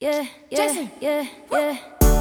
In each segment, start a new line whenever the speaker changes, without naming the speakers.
yeah,
Jason.
yeah, yeah.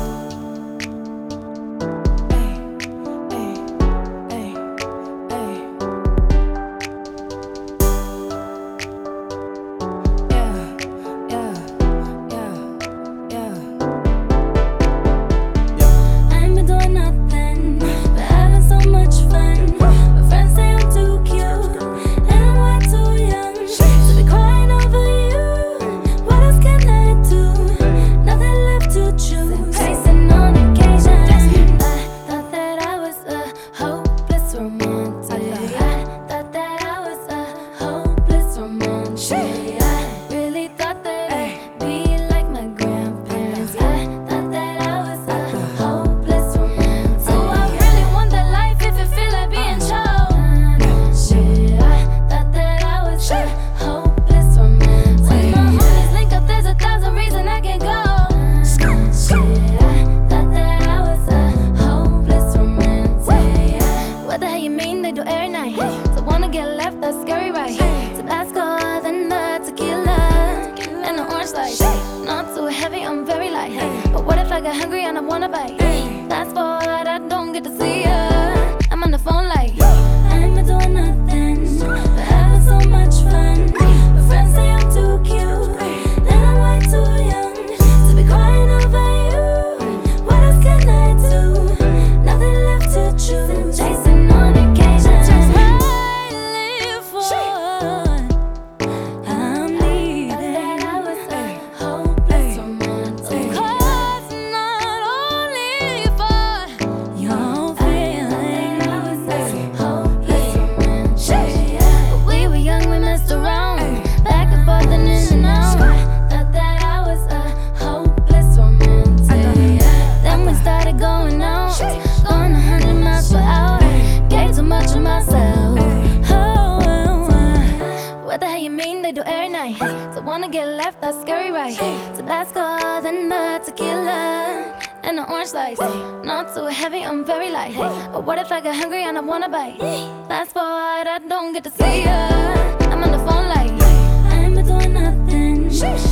So wanna get left, that's scary, right? Tabasco, then the tequila and the orange slice. Not too heavy, I'm very light. But what if I get hungry and I wanna bite? Fast forward, I don't get to see ya. I'm on the phone like I ain't been doing nothing, but having so much fun. My friends say I'm too cute, and I'm way too young to be crying over you. What else can I do? Nothing left to choose. Chasing on occasion. They do every night. So wanna get left, that's scary, right? Tabasco, then the tequila and the orange slice. Not too heavy, I'm very light. But what if I get hungry and I wanna bite? Fast forward, I don't get to see ya. I'm on the phone like I ain't been doing nothing.